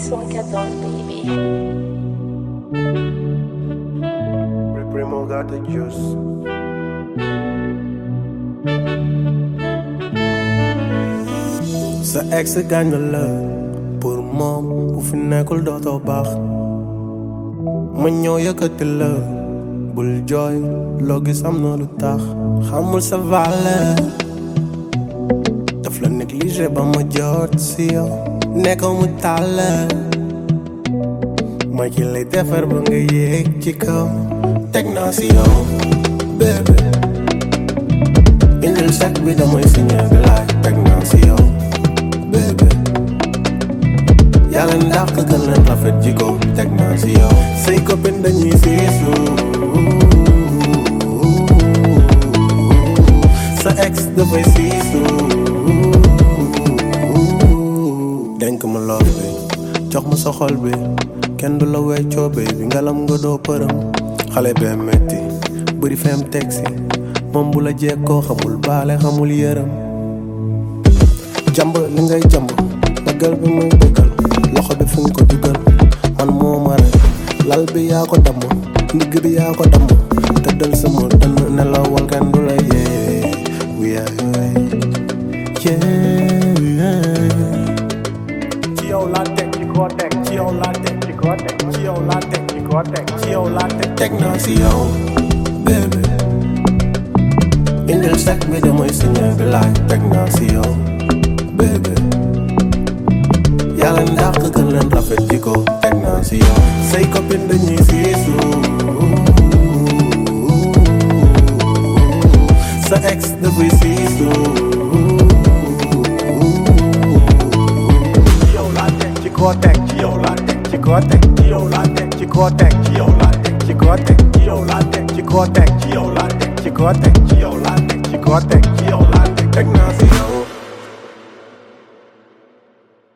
114, baby. Primo got the juice. Sa ex gaañ la pour moom bu fi nekkul dootoo baax ma ñëw yëkkati la bul jooy loo gis am na lu tax xamul sa valeur daf la négligé ba ma jot si yow nekk mu tàlle ma ki lay defar ba nga yéeg ci kaw teg naa si yow bébé indil sac bi damay signé bi laaj teg naa si yow bébé yàlla ndax gën leen rafet jiko teg naa si yow say copine dañuy siisu sa ex dafay siisu denk ma loof bi jox ma sa xol bi kenn du la weccoo bi ngalam nga doo përëm xale bee metti bëri fem tegsi moom bu la jekkoo xamul baale xamul yërëm jàmb li ngay jàmb bëggal bi muy bëggal loxo bi fi nga ko dugal man moo ma rey lal bi yaa ko damm ndigg bi yaa ko damm tëddal sama dënn nelawal kenn du la yee ci yow laa teg ci koo teg ci yow laa teg ci koo teg ci yow laa teg ci koo teg ci yow laa teg teg naa si yow bébé indil sac bi damay signé bi laaj teg naa si yow bébé yàlla ndax gën leen rafet jiko teg naa si yow say copine dañuy siisu sa ex dafay siisu ci yow laa teg ci koo teg ci yow laa teg ci koo teg ci yow laa teg ci koo teg ci yow laa teg ci koo teg ci yow laa teg ci koo teg ci yow laa teg ci koo teg ci yow laa teg ci koo teg ci yow